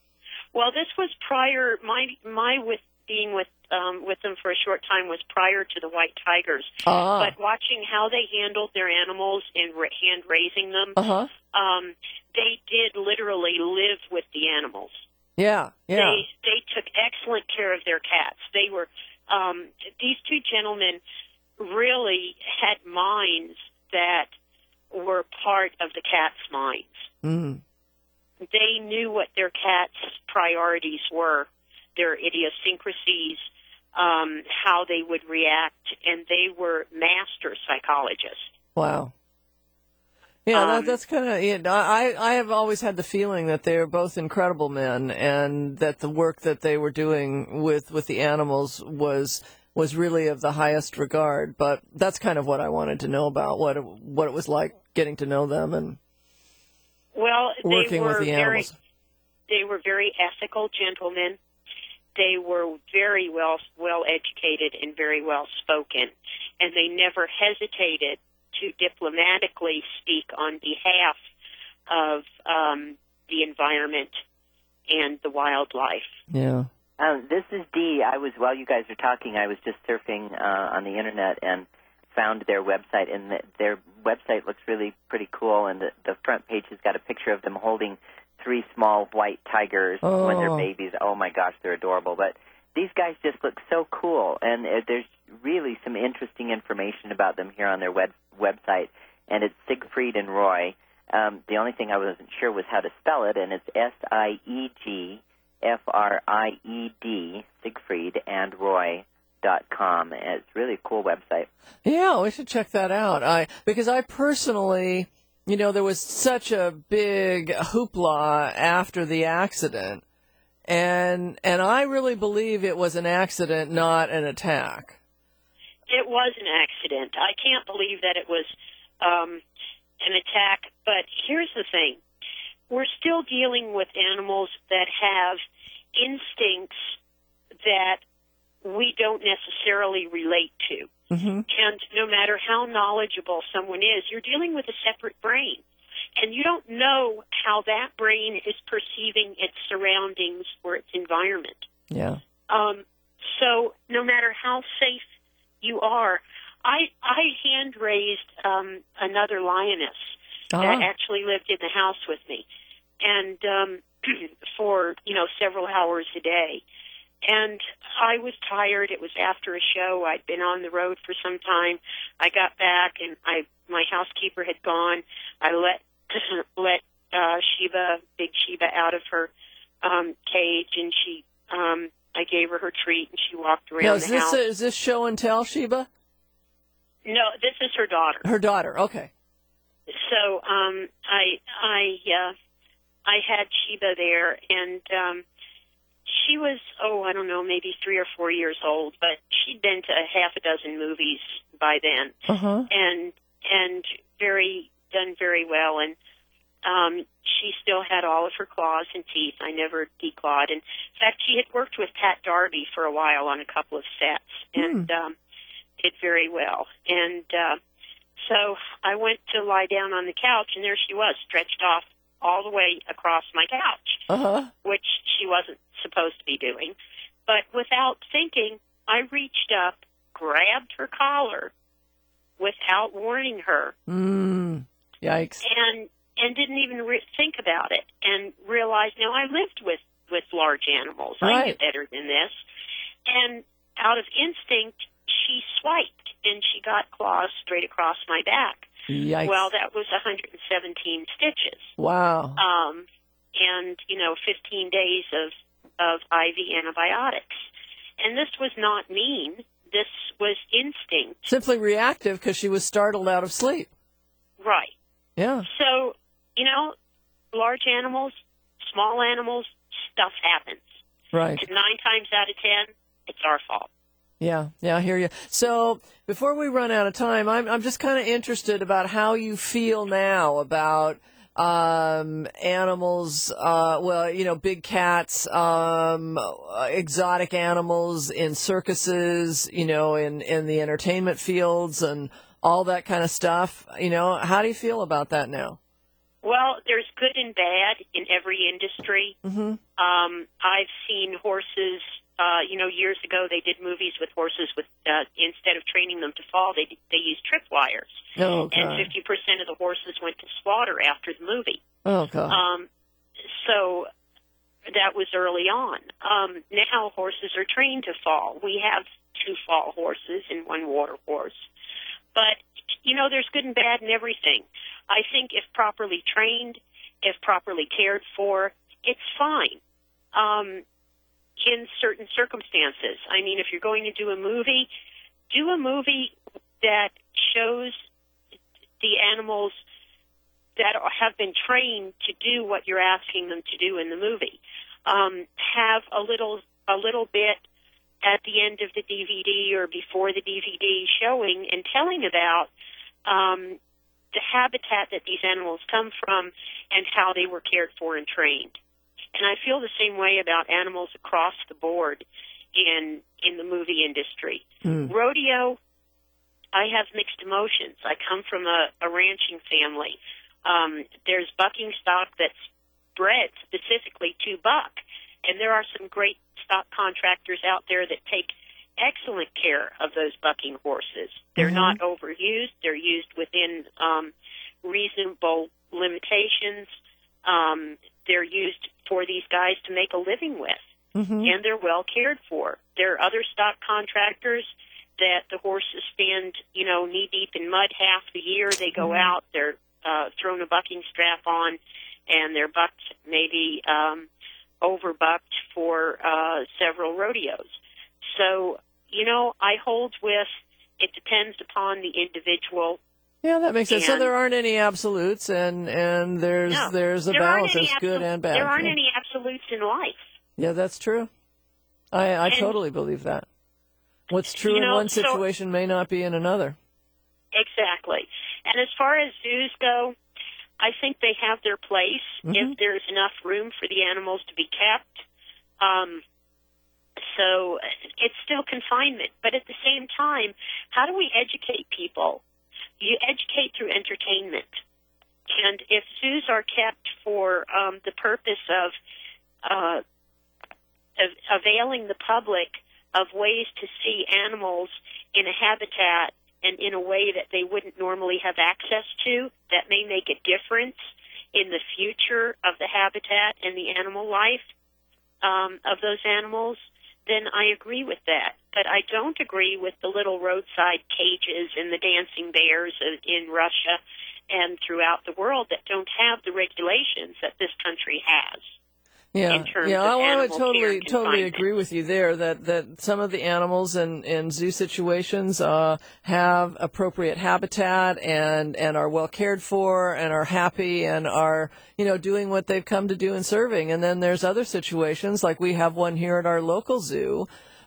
Well, this was prior. My with being with them for a short time was prior to the white tigers. But watching how they handled their animals and hand raising them, they did literally live with the animals. Yeah. They took excellent care of their cats. They were these two gentlemen really had minds that were part of the cats' minds. Mm. They knew what their cats' priorities were, their idiosyncrasies, how they would react, and they were master psychologists. Wow. Yeah, that's kind of. I have always had the feeling that they are both incredible men, and that the work that they were doing with the animals was really of the highest regard. But that's kind of what I wanted to know about what it was like getting to know them and working with the animals. They were very ethical gentlemen. They were very well educated and very well spoken, and they never hesitated to diplomatically speak on behalf of the environment and the wildlife. Yeah. This is Dee. While you guys are talking, I was just surfing on the internet and found their website, and their website looks really pretty cool, and the front page has got a picture of them holding 3 small white tigers when they're babies. Oh my gosh, they're adorable. But these guys just look so cool, and there's really some interesting information about them here on their website, and it's Siegfried and Roy. The only thing I wasn't sure was how to spell it, and it's SIEGFRIED, Siegfried and Roy.com. It's really a cool website. Yeah, we should check that out. Because I personally, there was such a big hoopla after the accident, and I really believe it was an accident, not an attack. It was an accident. I can't believe that it was an attack, but here's the thing. We're still dealing with animals that have instincts that we don't necessarily relate to. Mm-hmm. And no matter how knowledgeable someone is, you're dealing with a separate brain. And you don't know how that brain is perceiving its surroundings or its environment. Yeah. So no matter how safe you are, I hand-raised another lioness that actually lived in the house with me, and for several hours a day. And I was tired. It was after a show. I'd been on the road for some time. I got back, and my housekeeper had gone. I let Big Sheba, out of her cage, and she I gave her her treat, and she walked around the house. Is this show and tell, Sheba? No, this is her daughter. Her daughter, okay. So I had Sheba there, and she was, I don't know, maybe 3 or 4 years old, but she'd been to half a dozen movies by then, and done very well, and she still had all of her claws and teeth. I never declawed. And in fact, she had worked with Pat Darby for a while on a couple of sets, and did very well. And so I went to lie down on the couch, and there she was, stretched off all the way across my couch, which she wasn't supposed to be doing. But without thinking, I reached up, grabbed her collar without warning her. Yikes. And didn't even think about it, and realized, I lived with large animals. Right. I knew better than this. And out of instinct, she swiped, and she got claws straight across my back. Yikes. Well, that was 117 stitches. Wow. And 15 days of IV antibiotics. And this was not mean. This was instinct. Simply reactive because she was startled out of sleep. Right. Yeah. So, large animals, small animals, stuff happens. Right. 9 times out of 10, it's our fault. Yeah, I hear you. So before we run out of time, I'm just kind of interested about how you feel now about animals, big cats, exotic animals in circuses, in the entertainment fields and all that kind of stuff. How do you feel about that now? Well, there's good and bad in every industry. Mm-hmm. I've seen horses. Years ago they did movies with horses with instead of training them to fall, they used tripwires, Oh, God. and 50% of the horses went to slaughter after the movie. Oh, God. So that was early on. Now horses are trained to fall. We have 2 fall horses and 1 water horse. But, there's good and bad in everything. I think if properly trained, if properly cared for, it's fine in certain circumstances. I mean, if you're going to do a movie that shows the animals that have been trained to do what you're asking them to do in the movie. Have a little bit at the end of the DVD or before the DVD showing and telling about the habitat that these animals come from and how they were cared for and trained. And I feel the same way about animals across the board in the movie industry. Rodeo, I have mixed emotions. I come from a ranching family. There's bucking stock that's bred specifically to buck, and there are some great stock contractors out there that take excellent care of those bucking horses. They're not overused. They're used within reasonable limitations. They're used for these guys to make a living with, and they're well cared for. There are other stock contractors that the horses stand, knee-deep in mud half the year. They go out, they're thrown a bucking strap on, and they're bucked, maybe overbucked for several rodeos. So, I hold with it depends upon the individual. Yeah, that makes sense. So there aren't any absolutes, and there's a balance. There's good and bad. There aren't any absolutes in life. Yeah, that's true. I totally believe that. What's true in one situation may not be in another. Exactly. And as far as zoos go, I think they have their place if there's enough room for the animals to be kept. So it's still confinement. But at the same time, how do we educate people? You educate through entertainment. And if zoos are kept for the purpose of availing the public of ways to see animals in a habitat and in a way that they wouldn't normally have access to, that may make a difference in the future of the habitat and the animal life of those animals, then I agree with that. But I don't agree with the little roadside cages and the dancing bears in Russia and throughout the world that don't have the regulations that this country has. Yeah, I would totally agree with you there that some of the animals in zoo situations have appropriate habitat and are well cared for and are happy and are doing what they've come to do in serving. And then there's other situations like we have one here at our local zoo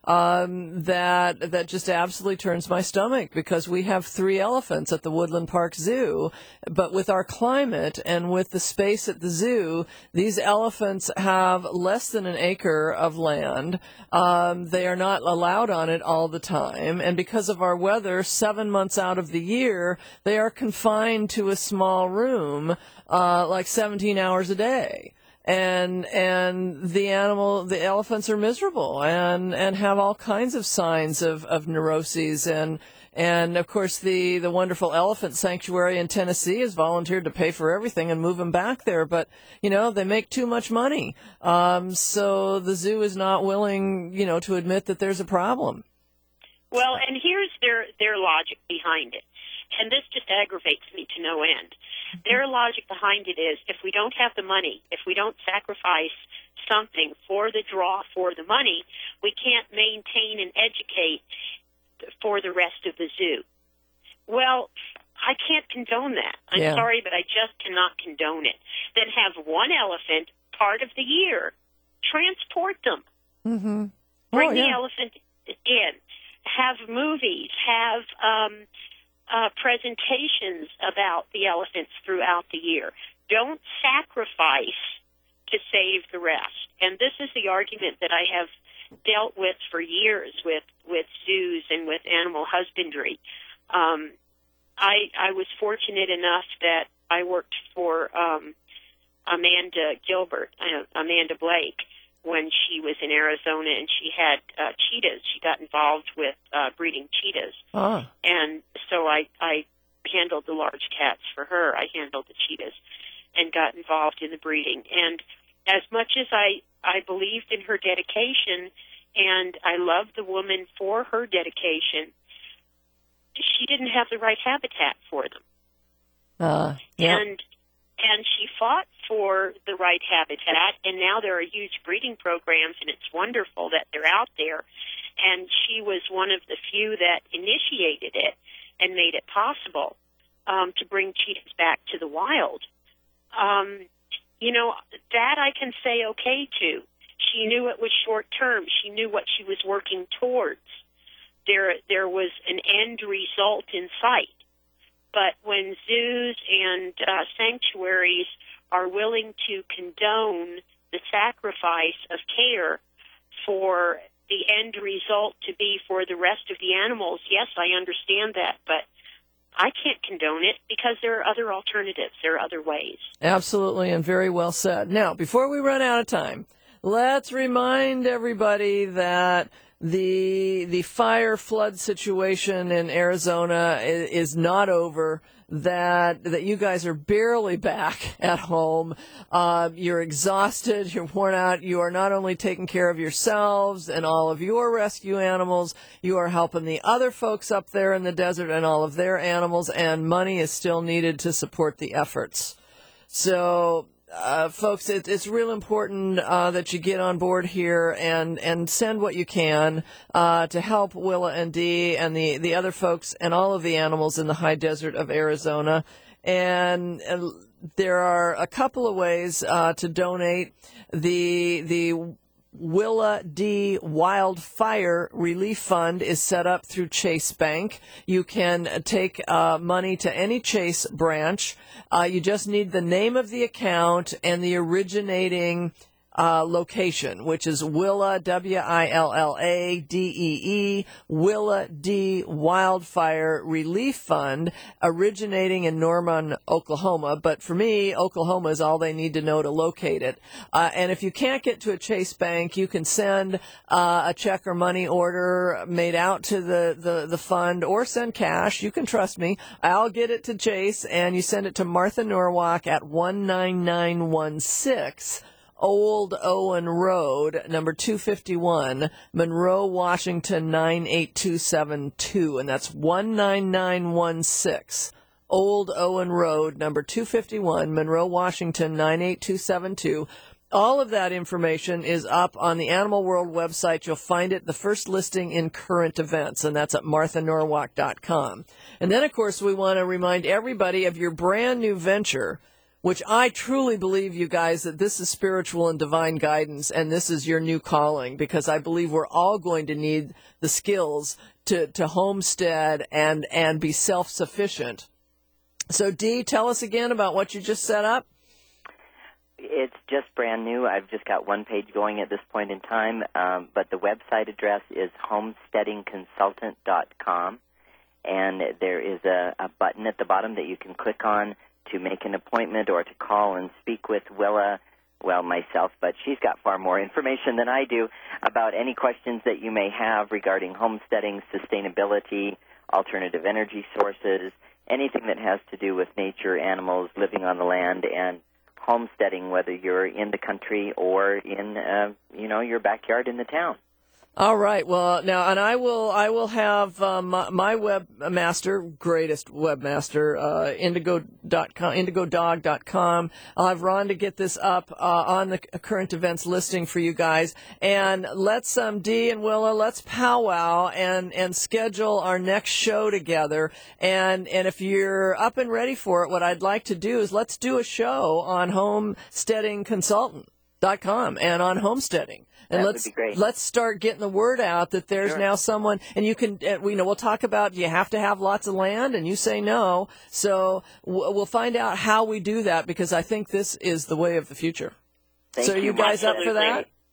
that just absolutely turns my stomach because we have 3 elephants at the Woodland Park Zoo, but with our climate and with the space at the zoo, these elephants have less than an acre of land. They are not allowed on it all the time, and because of our weather, 7 months out of the year, they are confined to a small room, like 17 hours a day. And the elephants are miserable and have all kinds of signs of neuroses and of course the wonderful elephant sanctuary in Tennessee has volunteered to pay for everything and move them back there, but they make too much money, so the zoo is not willing to admit that there's a problem. Well, and here's their logic behind it, and this just aggravates me to no end. Their logic behind it is if we don't have the money, if we don't sacrifice something for the draw for the money, we can't maintain and educate for the rest of the zoo. Well, I can't condone that. I'm sorry, but I just cannot condone it. Then have one elephant part of the year. Transport them. Bring the elephant in. Have movies. Have presentations about the elephants throughout the year. Don't sacrifice to save the rest. And this is the argument that I have dealt with for years with zoos and with animal husbandry. I was fortunate enough that I worked for Amanda Blake, when she was in Arizona, and she had cheetahs. She got involved with breeding cheetahs. And so I handled the large cats for her. I handled the cheetahs and got involved in the breeding. And as much as I believed in her dedication, and I loved the woman for her dedication, she didn't have the right habitat for them. And she fought for the right habitat, and now there are huge breeding programs, and it's wonderful that they're out there. And she was one of the few that initiated it and made it possible to bring cheetahs back to the wild. That I can say okay to. She knew it was short term. She knew what she was working towards. There was an end result in sight. But when zoos and sanctuaries are willing to condone the sacrifice of care for the end result to be for the rest of the animals, yes, I understand that, but I can't condone it because there are other alternatives. There are other ways. Absolutely, and very well said. Now, before we run out of time, let's remind everybody that the fire flood situation in Arizona is not over, that you guys are barely back at home. You're exhausted, you're worn out. You are not only taking care of yourselves and all of your rescue animals, you are helping the other folks up there in the desert and all of their animals, and money is still needed to support the efforts. So, folks, it's real important that you get on board here and send what you can to help Willa and Dee and the other folks and all of the animals in the high desert of Arizona. And there are a couple of ways to donate. The Willa D. Wildfire Relief Fund is set up through Chase Bank. You can take money to any Chase branch. You just need the name of the account and the originating location, which is Willa, WILLADEE, Willa D. Wildfire Relief Fund, originating in Norman, Oklahoma. But for me, Oklahoma is all they need to know to locate it. And if you can't get to a Chase Bank, you can send a check or money order made out to the fund, or send cash. You can trust me. I'll get it to Chase, and you send it to Martha Norwalk at 19916 Old Owen Road, number 251, Monroe, Washington, 98272. And that's 19916 Old Owen Road, number 251, Monroe, Washington, 98272. All of that information is up on the Animal World website. You'll find it, the first listing in current events, and that's at marthanorwalk.com. And then, of course, we want to remind everybody of your brand new venture, which I truly believe, you guys, that this is spiritual and divine guidance, and this is your new calling, because I believe we're all going to need the skills to homestead and be self-sufficient. So, Dee, tell us again about what you just set up. It's just brand new. I've just got one page going at this point in time, but the website address is homesteadingconsultant.com, and there is a button at the bottom that you can click on to make an appointment or to call and speak with Willa, myself, but she's got far more information than I do about any questions that you may have regarding homesteading, sustainability, alternative energy sources, anything that has to do with nature, animals, living on the land, and homesteading, whether you're in the country or in, your backyard in the town. All right. Well, now, and I will have my webmaster, greatest webmaster, indigodog.com. I'll have Rhonda get this up on the current events listing for you guys. And let's Dee and Willa, let's powwow and schedule our next show together. And if you're up and ready for it, what I'd like to do is let's do a show on homesteadingconsultant.com and on homesteading. And let's start getting the word out that there's now someone, and you can, we'll talk about, do you have to have lots of land? And you say no. So we'll find out how we do that, because I think this is the way of the future. Thank you. So you guys up for that?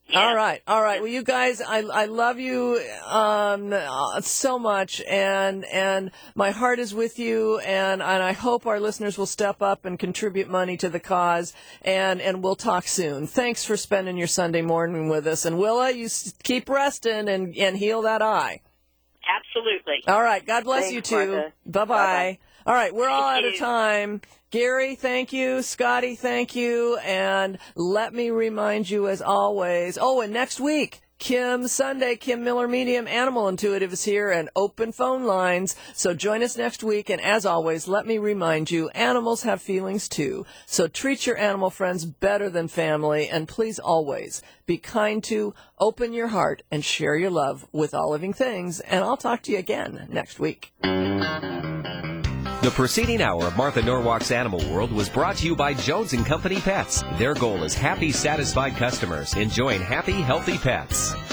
Yeah. All right. Well, you guys, I love you so much, and my heart is with you, and I hope our listeners will step up and contribute money to the cause, and we'll talk soon. Thanks for spending your Sunday morning with us, and Willa, you keep resting and heal that eye. Absolutely. All right. God bless you too. Martha. Bye-bye. All right. We're all out Thank of you. time. Gary, thank you. Scotty, thank you. And let me remind you, as always, and next week, Kim Miller Medium Animal Intuitive is here, and open phone lines. So join us next week. And as always, let me remind you, animals have feelings too. So treat your animal friends better than family. And please always be kind to, open your heart, and share your love with all living things. And I'll talk to you again next week. The preceding hour of Martha Norwalk's Animal World was brought to you by Jones & Company Pets. Their goal is happy, satisfied customers enjoying happy, healthy pets.